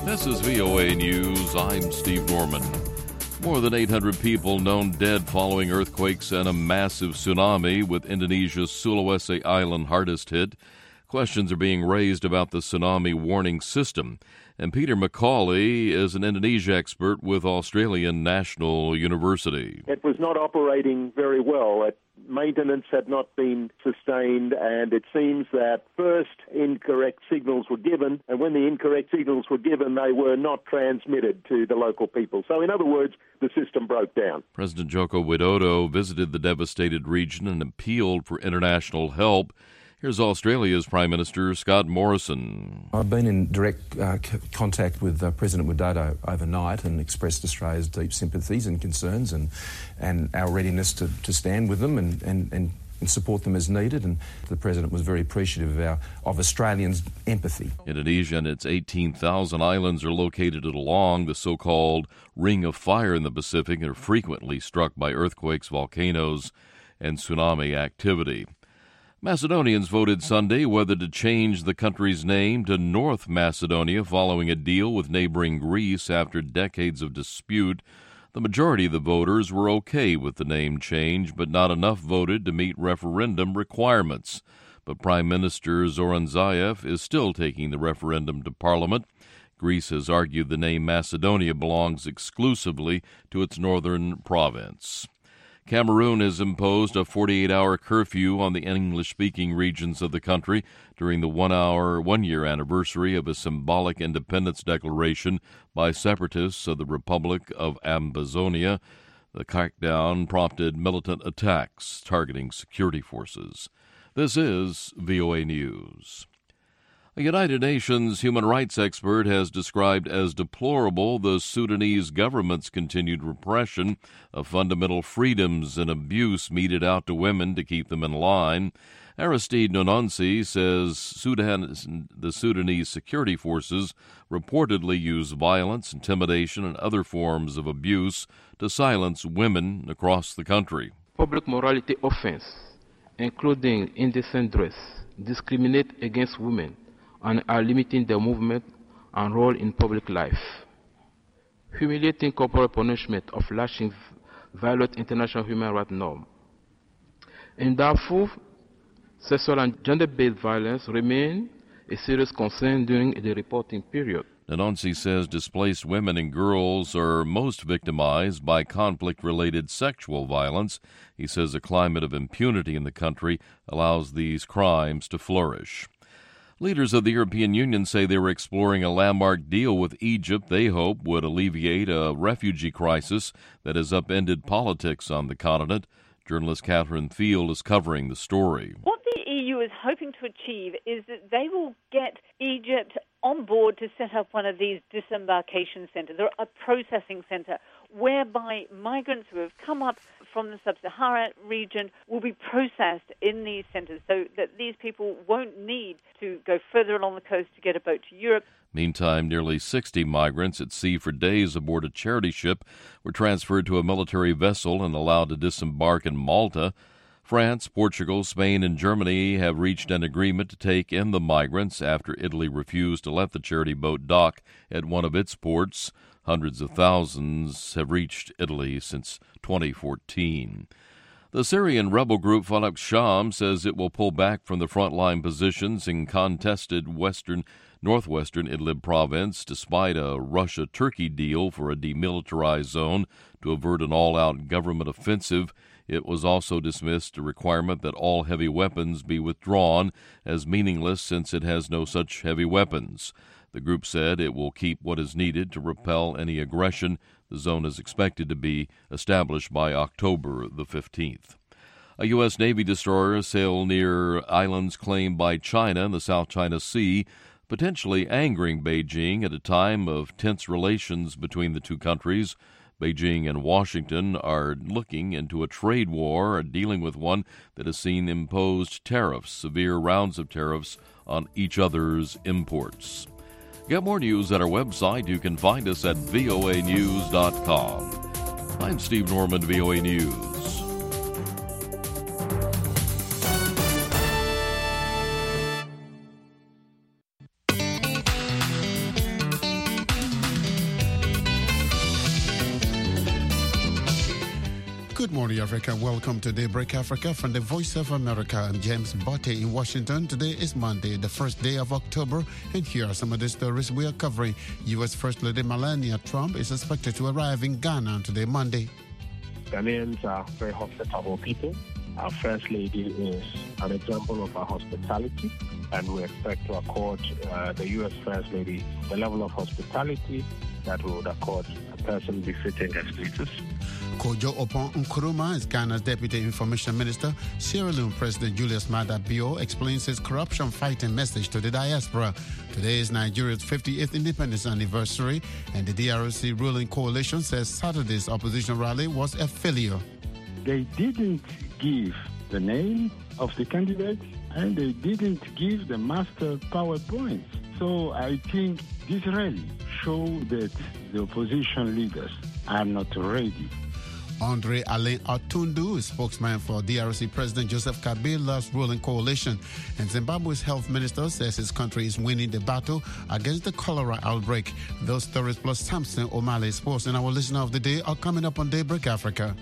This is VOA News. I'm Steve Norman. More than 800 people known dead following earthquakes and a massive tsunami, with Indonesia's Sulawesi Island hardest hit. Questions are being raised about the tsunami warning system. And Peter McCauley is an Indonesia expert with Australian National University. It was not operating very well. Maintenance had not been sustained, and it seems that first incorrect signals were given, and when the incorrect signals were given, they were not transmitted to the local people. So, in other words, the system broke down. President Joko Widodo visited the devastated region and appealed for international help. Here's Australia's Prime Minister Scott Morrison. I've been in direct contact with President Widodo overnight and expressed Australia's deep sympathies and concerns and our readiness to stand with them and support them as needed. And the President was very appreciative of Australians' empathy. Indonesia and its 18,000 islands are located along the so-called Ring of Fire in the Pacific and are frequently struck by earthquakes, volcanoes, and tsunami activity. Macedonians voted Sunday whether to change the country's name to North Macedonia following a deal with neighboring Greece after decades of dispute. The majority of the voters were okay with the name change, but not enough voted to meet referendum requirements. But Prime Minister Zoran Zaev is still taking the referendum to Parliament. Greece has argued the name Macedonia belongs exclusively to its northern province. Cameroon has imposed a 48-hour curfew on the English-speaking regions of the country during the one-year anniversary of a symbolic independence declaration by separatists of the Republic of Ambazonia. The crackdown prompted militant attacks targeting security forces. This is VOA News. A United Nations human rights expert has described as deplorable the Sudanese government's continued repression of fundamental freedoms and abuse meted out to women to keep them in line. Aristide Nononsi says the Sudanese security forces reportedly use violence, intimidation, and other forms of abuse to silence women across the country. Public morality offense, including indecent dress, discriminate against women, and are limiting their movement and role in public life. Humiliating corporal punishment of lashing violate international human rights norms. In Darfur, sexual and gender-based violence remain a serious concern during the reporting period. Nanonsi says displaced women and girls are most victimized by conflict-related sexual violence. He says a climate of impunity in the country allows these crimes to flourish. Leaders of the European Union say they were exploring a landmark deal with Egypt they hope would alleviate a refugee crisis that has upended politics on the continent. Journalist Catherine Field is covering the story. What the EU is hoping to achieve is that they will get Egypt on board to set up one of these disembarkation centers, or a processing center, whereby migrants who have come up from the sub-Saharan region will be processed in these centers so that these people won't need to go further along the coast to get a boat to Europe. Meantime, nearly 60 migrants at sea for days aboard a charity ship were transferred to a military vessel and allowed to disembark in Malta. France, Portugal, Spain, and Germany have reached an agreement to take in the migrants after Italy refused to let the charity boat dock at one of its ports. Hundreds of thousands have reached Italy since 2014. The Syrian rebel group Falak Sham says it will pull back from the frontline positions in contested northwestern Idlib province despite a Russia-Turkey deal for a demilitarized zone to avert an all-out government offensive. It was also dismissed a requirement that all heavy weapons be withdrawn as meaningless since it has no such heavy weapons. The group said it will keep what is needed to repel any aggression. The zone is expected to be established by October the 15th. A U.S. Navy destroyer sailed near islands claimed by China in the South China Sea, potentially angering Beijing at a time of tense relations between the two countries. Beijing and Washington are looking into a trade war, dealing with one that has seen imposed tariffs, severe rounds of tariffs on each other's imports. Get more news at our website. You can find us at voanews.com. I'm Steve Norman, VOA News. Good morning, Africa. Welcome to Daybreak Africa from the Voice of America. I'm James Botte in Washington. Today is Monday, the first day of October, and here are some of the stories we are covering. U.S. First Lady Melania Trump is expected to arrive in Ghana on today, Monday. Ghanaians are very hospitable people. Our First Lady is an example of our hospitality, and we expect to accord the U.S. First Lady the level of hospitality that we would accord a person befitting her status. Kojo Oppong Nkrumah is Ghana's Deputy Information Minister. Sierra Leone President Julius Maada Bio explains his corruption-fighting message to the diaspora. Today is Nigeria's 58th independence anniversary, and the DRC ruling coalition says Saturday's opposition rally was a failure. They didn't give the name of the candidate, and they didn't give the master PowerPoint. So I think this rally showed that the opposition leaders are not ready. Andre Alain Atundu is spokesman for DRC President Joseph Kabila's ruling coalition. And Zimbabwe's health minister says his country is winning the battle against the cholera outbreak. Those stories plus Samson O'Malley Sports and our listener of the day are coming up on Daybreak Africa.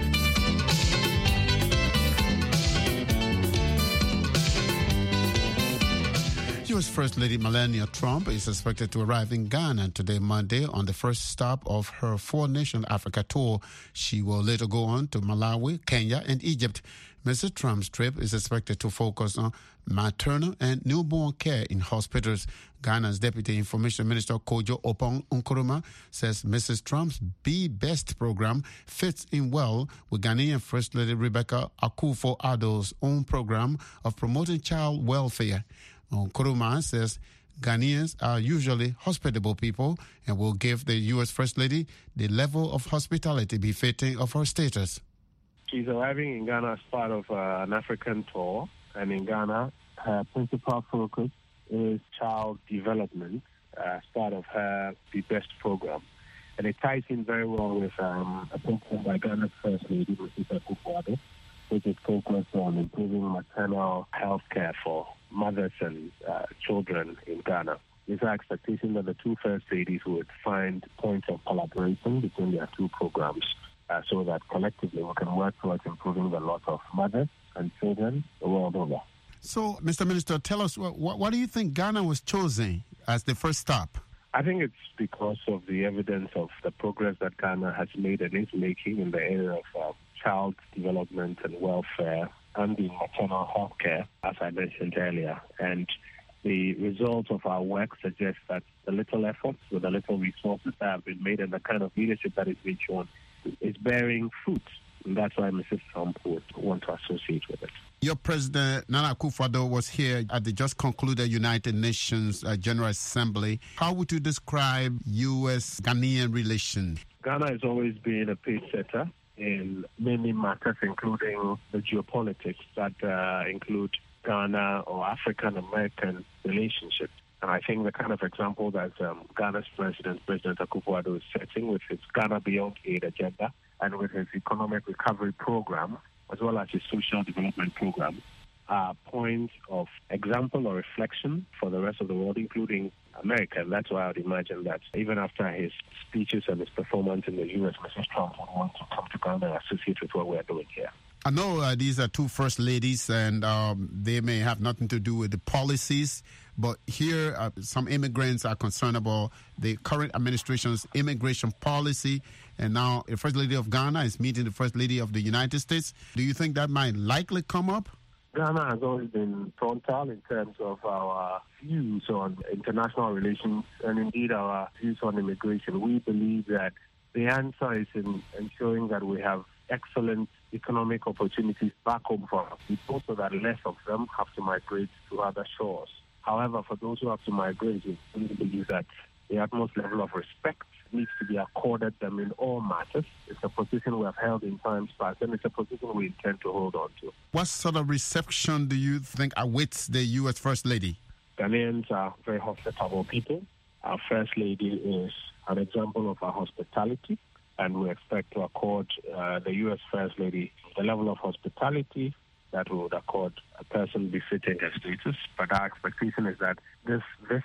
U.S. First Lady Melania Trump is expected to arrive in Ghana today, Monday, on the first stop of her four-nation Africa tour. She will later go on to Malawi, Kenya, and Egypt. Mrs. Trump's trip is expected to focus on maternal and newborn care in hospitals. Ghana's Deputy Information Minister Kojo Oppong Nkrumah says Mrs. Trump's Be Best program fits in well with Ghanaian First Lady Rebecca Akufo-Addo's own program of promoting child welfare. Nkrumah says Ghanaians are usually hospitable people and will give the U.S. First Lady the level of hospitality befitting of her status. She's arriving in Ghana as part of an African tour, and in Ghana, her principal focus is child development as part of her Be Best program. And it ties in very well with a program by Ghana's First Lady, Mrs. Akufo-Addo, which is focused on improving maternal health care for mothers and children in Ghana. It's our expectation that the two First Ladies would find points of collaboration between their two programs so that collectively we can work towards improving the lot of mothers and children the world over. So, Mr. Minister, tell us, what do you think Ghana was chosen as the first stop? I think it's because of the evidence of the progress that Ghana has made and is making in the area of child development and welfare and the maternal health care, as I mentioned earlier. And the results of our work suggest that the little efforts with the little resources that have been made and the kind of leadership that is being shown is bearing fruit. And that's why Mrs. Trump would want to associate with it. Your President Nana Akufo-Addo was here at the just concluded United Nations General Assembly. How would you describe U.S.-Ghanaian relations? Ghana has always been a pace setter in many matters, including the geopolitics that include Ghana or African-American relationships. And I think the kind of example that Ghana's President Akufo-Addo, is setting with his Ghana Beyond Aid agenda and with his economic recovery program, as well as his social development program, are points of example or reflection for the rest of the world, including America. And that's why I would imagine that even after his speeches and his performance in the U.S., Mrs. Trump would want to come to Ghana and associate with what we're doing here. I know these are two first ladies, and they may have nothing to do with the policies, but here some immigrants are concerned about the current administration's immigration policy, and now the First Lady of Ghana is meeting the First Lady of the United States. Do you think that might likely come up? Ghana has always been frontal in terms of our views on international relations and indeed our views on immigration. We believe that the answer is in ensuring that we have excellent economic opportunities back home for our people so that less of them have to migrate to other shores. However, for those who have to migrate, we really believe that the utmost level of respect needs to be accorded them in all matters. It's a position we have held in times past, and it's a position we intend to hold on to. What sort of reception do you think awaits the U.S. First Lady? Ghanaians are very hospitable people. Our First Lady is an example of our hospitality, and we expect to accord the U.S. First Lady the level of hospitality that we would accord a person befitting her status. But our expectation is that this visit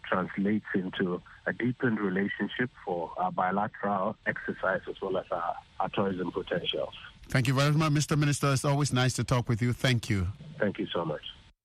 translates into a deepened relationship for our bilateral exercise as well as our tourism potentials. Thank you very much, Mr. Minister. It's always nice to talk with you. Thank you. Thank you so much.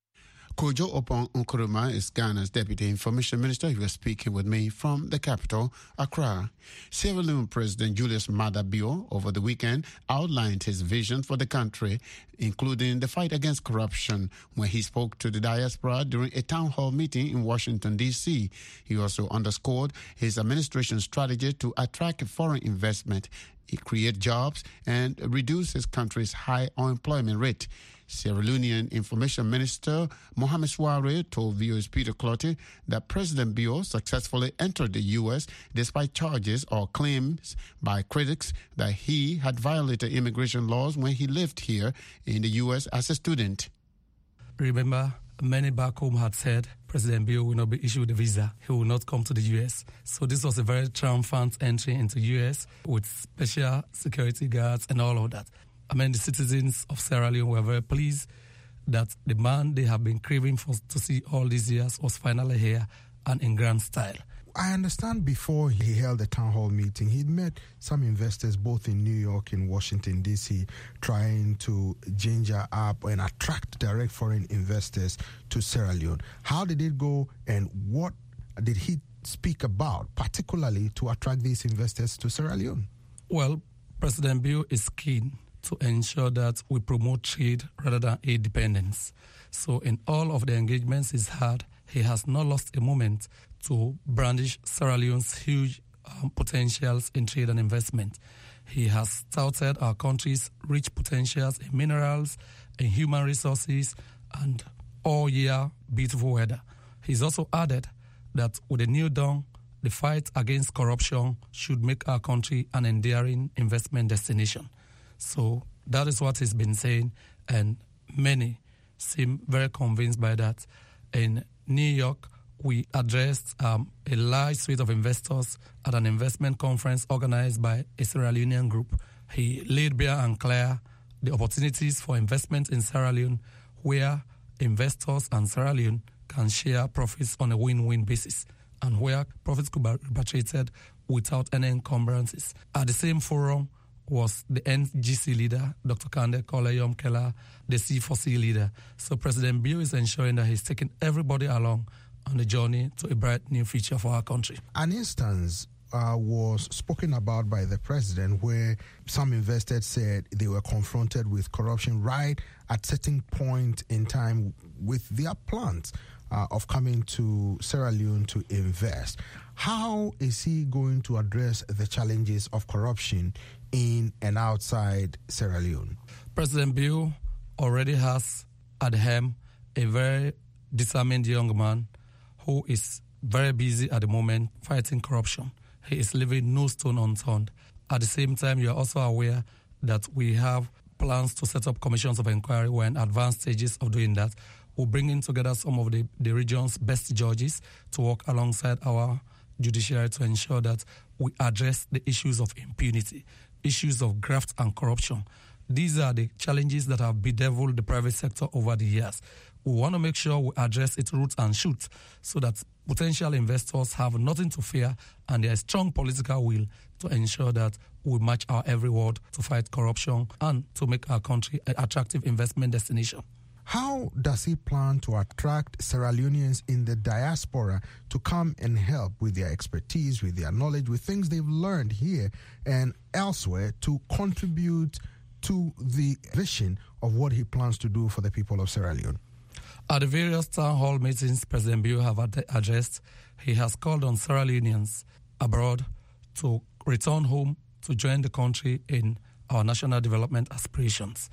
Kojo Opon Nkrumah is Ghana's Deputy Information Minister. He was speaking with me from the capital, Accra. Sierra Leone President Julius Maada Bio over the weekend outlined his vision for the country, including the fight against corruption, when he spoke to the diaspora during a town hall meeting in Washington, D.C. He also underscored his administration's strategy to attract foreign investment, create jobs, and reduce his country's high unemployment rate. Sierra Leonean Information Minister Mohamed Souare told VOA's Peter Clottey that President Bio successfully entered the U.S. despite charges or claims by critics that he had violated immigration laws when he lived here in the U.S. as a student. Remember, many back home had said President Bio will not be issued a visa. He will not come to the U.S. So this was a very triumphant entry into the U.S. with special security guards and all of that. I mean, the citizens of Sierra Leone were very pleased that the man they have been craving for to see all these years was finally here and in grand style. I understand before he held the town hall meeting, he'd met some investors both in New York and Washington, D.C., trying to ginger up and attract direct foreign investors to Sierra Leone. How did it go, and what did he speak about, particularly to attract these investors to Sierra Leone? Well, President Bio is keen to ensure that we promote trade rather than aid dependence. So in all of the engagements he's had, he has not lost a moment to brandish Sierra Leone's huge potentials in trade and investment. He has touted our country's rich potentials in minerals, in human resources, and all year beautiful weather. He's also added that with the new dawn, the fight against corruption should make our country an enduring investment destination. So that is what he's been saying, and many seem very convinced by that. In New York, we addressed a large suite of investors at an investment conference organized by a Sierra Leonean group. He laid bare and clear the opportunities for investment in Sierra Leone, where investors and Sierra Leone can share profits on a win-win basis, and where profits could be repatriated without any encumbrances. At the same forum was the NGC leader, Dr. Kande Koleyom Kela, the C4C leader. So President Bio is ensuring that he's taking everybody along on the journey to a bright new future for our country. An instance was spoken about by the president where some investors said they were confronted with corruption right at certain point in time with their plans of coming to Sierra Leone to invest. How is he going to address the challenges of corruption in and outside Sierra Leone? President Bio already has at the helm a very determined young man who is very busy at the moment fighting corruption. He is leaving no stone unturned. At the same time, you are also aware that we have plans to set up commissions of inquiry. We're in advanced stages of doing that. We're bringing together some of the region's best judges to work alongside our judiciary to ensure that we address the issues of impunity, issues of graft and corruption. These are the challenges that have bedeviled the private sector over the years. We want to make sure we address its roots and shoots so that potential investors have nothing to fear and there is strong political will to ensure that we match our every word to fight corruption and to make our country an attractive investment destination. How does he plan to attract Sierra Leoneans in the diaspora to come and help with their expertise, with their knowledge, with things they've learned here and elsewhere to contribute to the vision of what he plans to do for the people of Sierra Leone? At the various town hall meetings President Bio have addressed, he has called on Sierra Leoneans abroad to return home to join the country in our national development aspirations.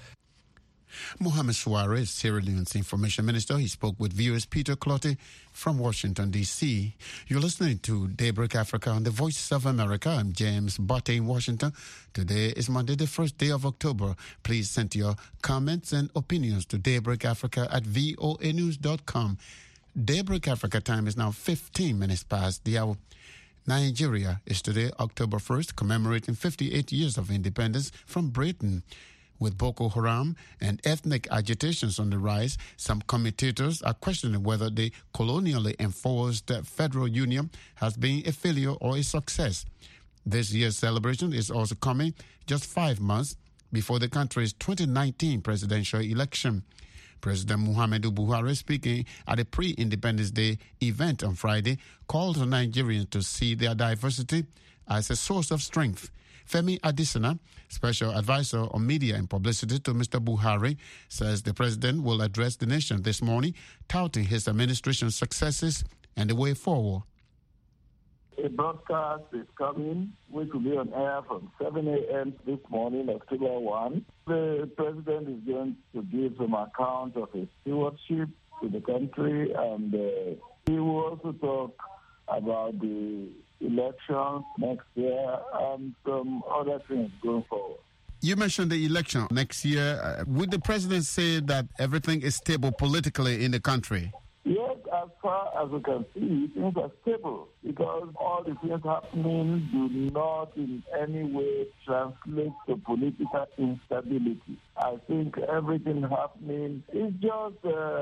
Mohamed Souare is Sierra Leone's Information Minister. He spoke with VOA's Peter Clottey from Washington, D.C. You're listening to Daybreak Africa on the Voice of America. I'm James Botte in Washington. Today is Monday, the first day of October. Please send your comments and opinions to daybreakafrica@voanews.com. Daybreak Africa time is now 15 minutes past the hour. Nigeria is today, October 1st, commemorating 58 years of independence from Britain. With Boko Haram and ethnic agitations on the rise, some commentators are questioning whether the colonially enforced federal union has been a failure or a success. This year's celebration is also coming just 5 months before the country's 2019 presidential election. President Muhammadu Buhari, speaking at a pre-Independence Day event on Friday, called on Nigerians to see their diversity as a source of strength. Femi Adesina, Special Advisor on Media and Publicity to Mr. Buhari, says the president will address the nation this morning, touting his administration's successes and the way forward. A broadcast is coming, which will be on air from 7 a.m. this morning, October 1. The president is going to give some account of his stewardship to the country, and he will also talk about the elections next year and some other things going forward. You mentioned the election next year. Would the president say that everything is stable politically in the country? Yes, as far as we can see, things are stable because all the things happening do not in any way translate to political instability. I think everything happening is just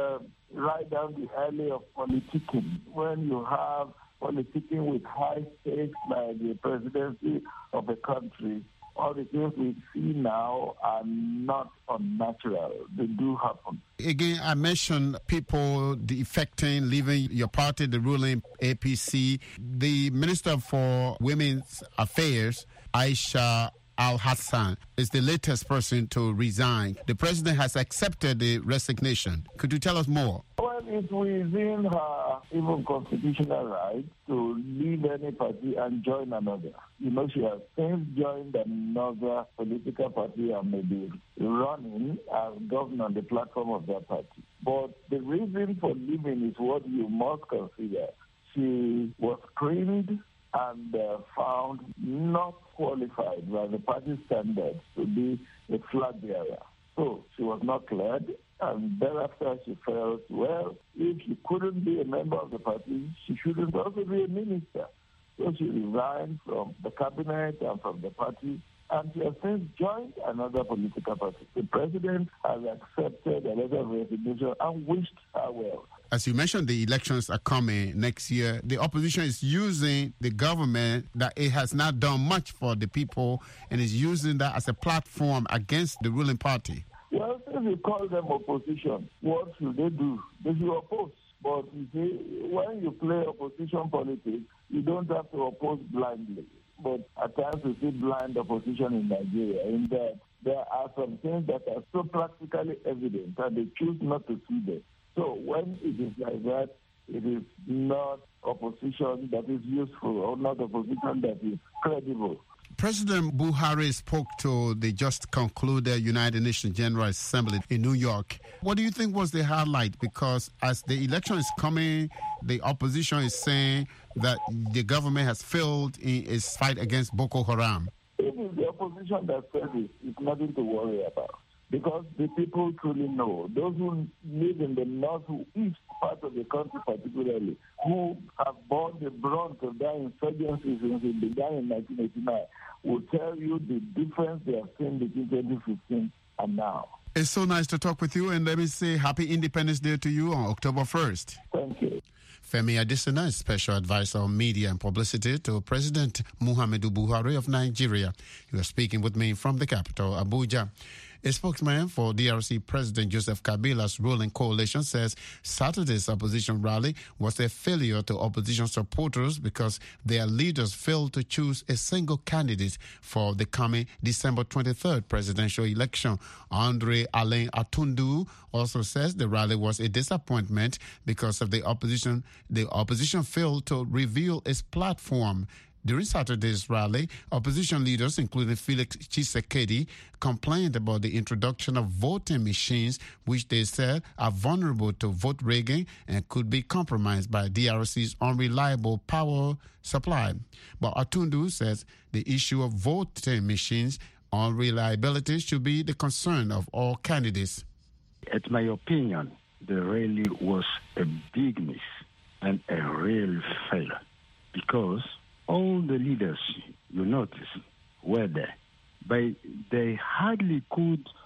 right down the alley of politicking. When you have politicking with high stakes like the presidency of a country, all the things we see now are not unnatural. They do happen. Again, I mentioned people defecting, leaving your party, the ruling APC. The Minister for Women's Affairs, Aisha Al-Hassan, is the latest person to resign. The president has accepted the resignation. Could you tell us more? Well, it's within her even constitutional right to leave any party and join another. You know, she has since joined another political party and may be running as governor on the platform of that party. But the reason for leaving is what you must consider. She was screened and found not qualified by the party standards to be a flag bearer. So she was not cleared, and thereafter she felt, well, if she couldn't be a member of the party, she shouldn't also be a minister. So she resigned from the cabinet and from the party, and she has since joined another political party. The president has accepted a letter of resignation and wished her well. As you mentioned, the elections are coming next year. The opposition is using the government that it has not done much for the people and is using that as a platform against the ruling party. Well, if you call them opposition, what should they do? They should oppose. But you see, when you play opposition politics, you don't have to oppose blindly. But at times we see blind opposition in Nigeria in that there are some things that are so practically evident and they choose not to see them. So when it is like that, it is not opposition that is useful or not opposition that is credible. President Buhari spoke to the just concluded United Nations General Assembly in New York. What do you think was the highlight? Because as the election is coming, the opposition is saying that the government has failed in its fight against Boko Haram. It is the opposition that says it. It's nothing to worry about. Because the people truly know, those who live in the northeast part of the country particularly, who have borne the brunt of that insurgency since it began in 1989, will tell you the difference they have seen between 2015 and now. It's so nice to talk with you, and let me say Happy Independence Day to you on October 1st. Thank you. Femi Adesina is Special Advisor on Media and Publicity to President Muhammadu Buhari of Nigeria. He was speaking with me from the capital, Abuja. A spokesman for DRC President Joseph Kabila's ruling coalition says Saturday's opposition rally was a failure to opposition supporters because their leaders failed to choose a single candidate for the coming December 23rd presidential election. Andre Alain Atundu also says the rally was a disappointment because of the opposition. The opposition failed to reveal its platform. During Saturday's rally, opposition leaders, including Felix Tshisekedi, complained about the introduction of voting machines, which they said are vulnerable to vote rigging and could be compromised by DRC's unreliable power supply. But Atundu says the issue of voting machines' unreliability should be the concern of all candidates. In my opinion, the rally was a big miss and a real failure because all the leaders, you notice, were there, but they hardly could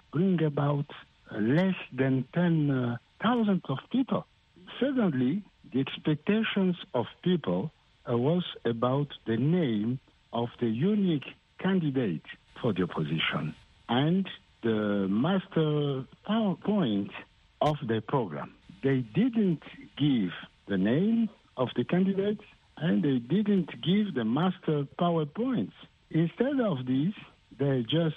bring about less than 10,000 of people. Secondly, the expectations of people was about the name of the unique candidate for the opposition and the master PowerPoint of the program. They didn't give the name of the candidate and they didn't give the master PowerPoints. Instead of this, they just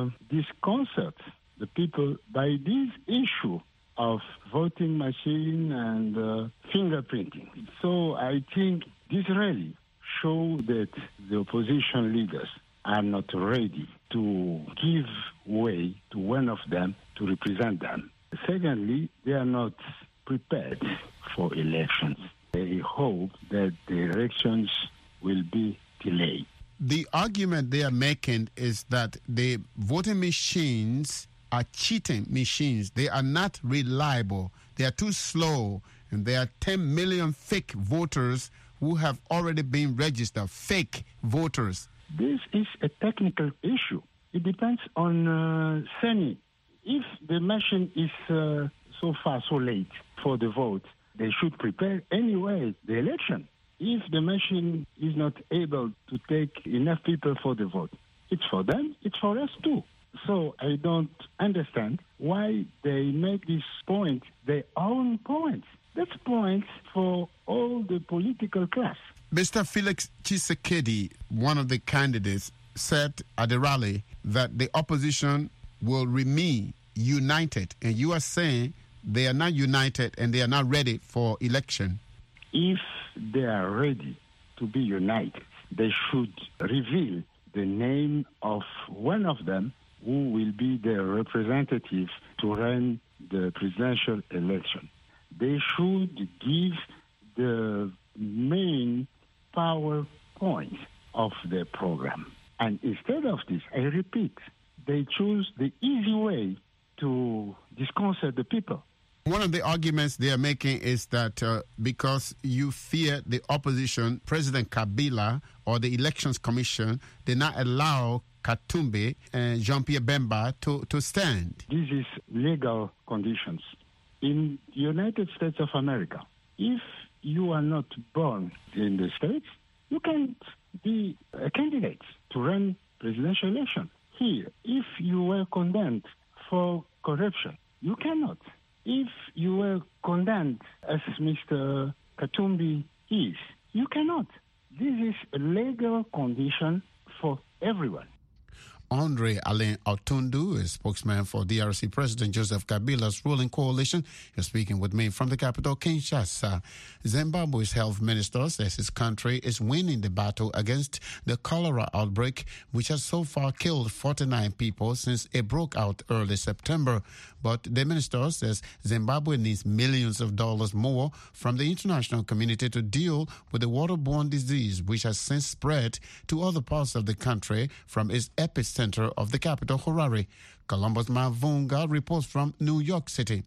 disconcert the people by this issue of voting machine and fingerprinting. So I think this really shows that the opposition leaders are not ready to give way to one of them to represent them. Secondly, they are not prepared for elections. They hope that the elections will be delayed. The argument they are making is that the voting machines are cheating machines. They are not reliable. They are too slow. And there are 10 million fake voters who have already been registered, fake voters. This is a technical issue. It depends on Seni. If the machine is so far so late for the vote, they should prepare anyway the election. If the machine is not able to take enough people for the vote, it's for them, it's for us too. So I don't understand why they make this point their own point. That's points for all the political class. Mr. Felix Tshisekedi, one of the candidates, said at the rally that the opposition will remain united. And you are saying they are not united and they are not ready for election. If they are ready to be united, they should reveal the name of one of them who will be their representative to run the presidential election. They should give the main PowerPoint of the program. And instead of this, I repeat, they choose the easy way to disconcert the people. One of the arguments they are making is that because you fear the opposition, President Kabila or the Elections Commission did not allow Katumbi and Jean-Pierre Bemba to stand. This is legal conditions. In the United States of America, if you are not born in the States, you can't be a candidate to run presidential election. Here, if you were condemned for corruption, you cannot. If you were condemned, as Mr. Katumbi is, you cannot. This is a legal condition for everyone. Andre Alain Otundu, a spokesman for DRC President Joseph Kabila's ruling coalition, is speaking with me from the capital, Kinshasa. Zimbabwe's health minister says his country is winning the battle against the cholera outbreak, which has so far killed 49 people since it broke out early September. But the minister says Zimbabwe needs millions of dollars more from the international community to deal with the waterborne disease, which has since spread to other parts of the country from its epicenter of the capital, Harare. Columbus Mavunga reports from New York City.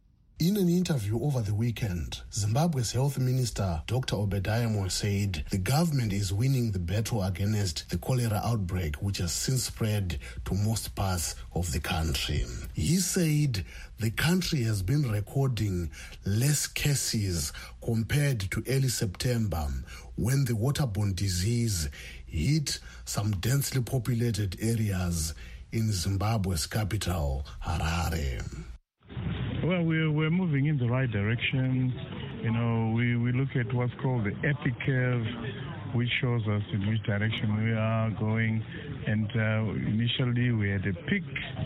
In an interview over the weekend, Zimbabwe's health minister, Dr. Obadiah Moore, said the government is winning the battle against the cholera outbreak, which has since spread to most parts of the country. He said the country has been recording less cases compared to early September, when the waterborne disease hit some densely populated areas in Zimbabwe's capital, Harare. Well, we're moving in the right direction. You know, we look at what's called the epic curve, which shows us in which direction we are going. And initially, we had a peak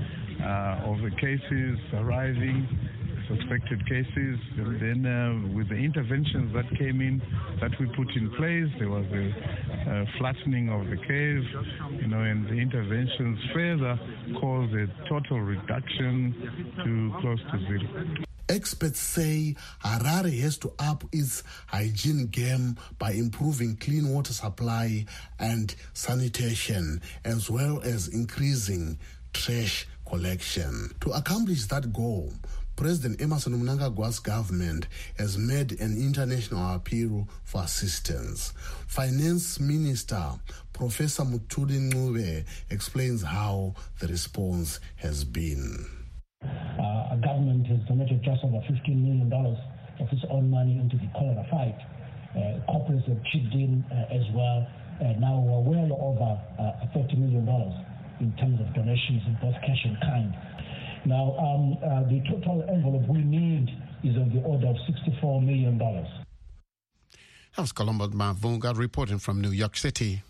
of the cases arriving, suspected cases. And then with the interventions that came in, that we put in place, there was a flattening of the curve, you know, and the interventions further caused a total reduction to close to zero. Experts say Harare has to up its hygiene game by improving clean water supply and sanitation, as well as increasing trash collection. To accomplish that goal, President Emmerson Mnangagwa's government has made an international appeal for assistance. Finance Minister Professor Mutuli Ncube explains how the response has been. Our government has donated just over $15 million of its own money into the cholera fight. Corporates have chipped in as well. Now we're well over $30 million in terms of donations in both cash and kind. Now, the total envelope we need is of the order of $64 million. That was Colombo Mavunga reporting from New York City.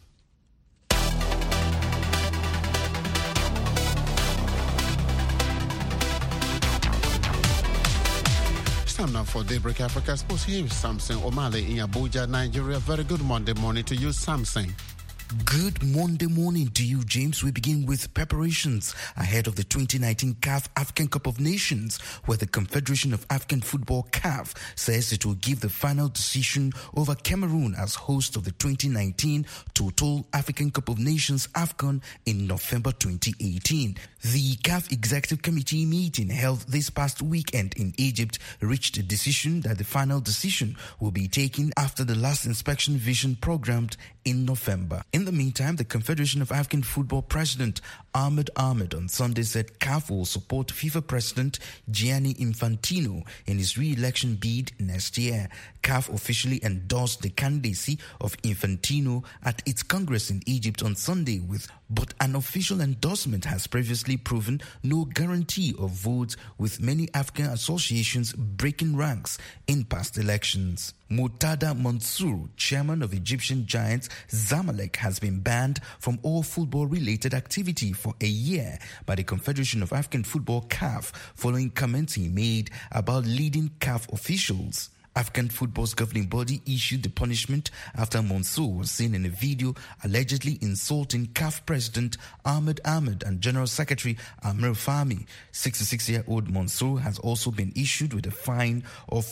Time now for Daybreak Africa Sports. Here is Samson Omale in Abuja, Nigeria. Very good Monday morning to you, Samson. Good Monday morning to you, James. We begin with preparations ahead of the 2019 CAF African Cup of Nations, where the Confederation of African Football CAF says it will give the final decision over Cameroon as host of the 2019 Total African Cup of Nations AFCON in November 2018. The CAF Executive Committee meeting held this past weekend in Egypt reached a decision that the final decision will be taken after the last inspection vision programmed in November. In the meantime, the Confederation of African Football President Ahmed Ahmed on Sunday said CAF will support FIFA President Gianni Infantino in his re-election bid next year. CAF officially endorsed the candidacy of Infantino at its Congress in Egypt on Sunday, but an official endorsement has previously proven no guarantee of votes, with many African associations breaking ranks in past elections. Murtada Mansour, chairman of Egyptian giants Zamalek, has been banned from all football-related activity for a year by the Confederation of African Football CAF following comments he made about leading CAF officials. African football's governing body issued the punishment after Mansour was seen in a video allegedly insulting CAF President Ahmed Ahmed and General Secretary Amir Fahmy. 66-year-old Mansour has also been issued with a fine of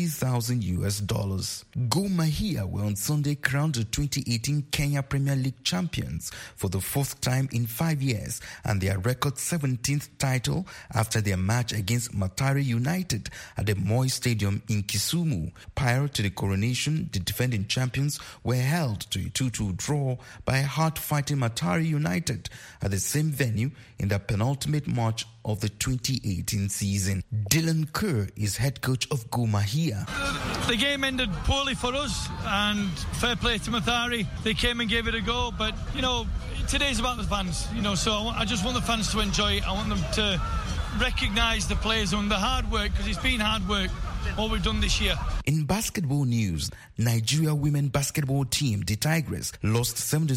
$40,000. Gor Mahia were on Sunday crowned the 2018 Kenya Premier League champions for the fourth time in 5 years and their record 17th title after their match against Mathare United at the Moi Stadium in Kisumu. Prior to the coronation, the defending champions were held to a 2-2 draw by hard-fighting Mathare United at the same venue in the penultimate match of the 2018 season. Dylan Kerr is head coach of Gor Mahia. The game ended poorly for us, and fair play to Mathare. They came and gave it a go, but, today's about the fans, so I just want the fans to enjoy it. I want them to recognise the players and the hard work, because it's been hard work what we've done this year. In basketball news, Nigeria women basketball team, the Tigers, lost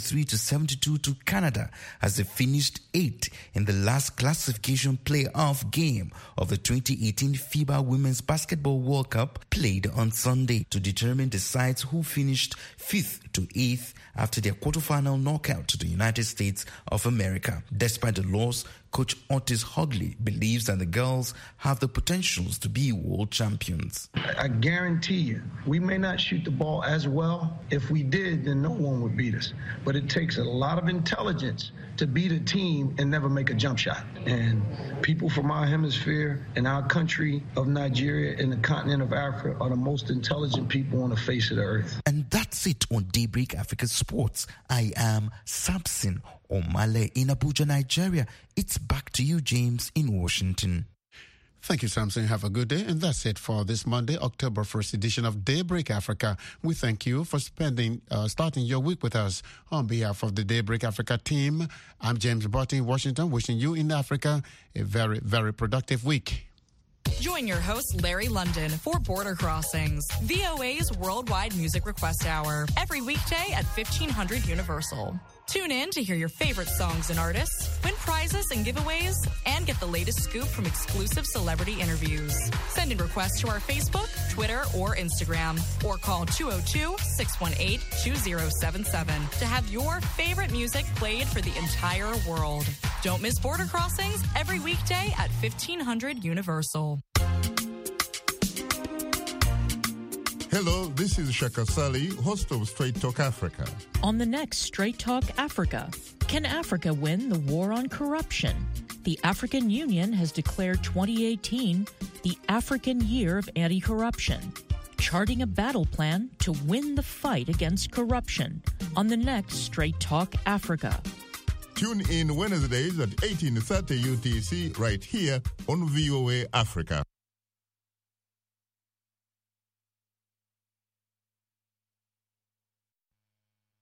73-72 to Canada as they finished 8th in the last classification playoff game of the 2018 FIBA Women's Basketball World Cup played on Sunday to determine the sides who finished 5th to 8th after their quarterfinal knockout to the United States of America. Despite the loss, Coach Otis Hogley believes that the girls have the potentials to be world champions. I guarantee you, we may not shoot the ball as well. If we did, then no one would beat us. But it takes a lot of intelligence to beat a team and never make a jump shot. And people from our hemisphere and our country of Nigeria and the continent of Africa are the most intelligent people on the face of the earth. And that's it on Daybreak Africa Sports. I am Samson Omale in Abuja, Nigeria. It's back to you, James, in Washington. Thank you, Samson. Have a good day. And that's it for this Monday, October 1st edition of Daybreak Africa. We thank you for starting your week with us. On behalf of the Daybreak Africa team, I'm James Barton in Washington, wishing you in Africa a very, very productive week. Join your host, Larry London, for Border Crossings, VOA's worldwide music request hour, every weekday at 1500 Universal. Tune in to hear your favorite songs and artists, win prizes and giveaways, and get the latest scoop from exclusive celebrity interviews. Send in requests to our Facebook, Twitter, or Instagram, or call 202-618-2077 to have your favorite music played for the entire world. Don't miss Border Crossings every weekday at 1500 Universal. Hello, this is Shaka Sali, host of Straight Talk Africa. On the next Straight Talk Africa, can Africa win the war on corruption? The African Union has declared 2018 the African Year of Anti-Corruption, charting a battle plan to win the fight against corruption. on the next Straight Talk Africa. Tune in Wednesdays at 18:30 UTC right here on VOA Africa.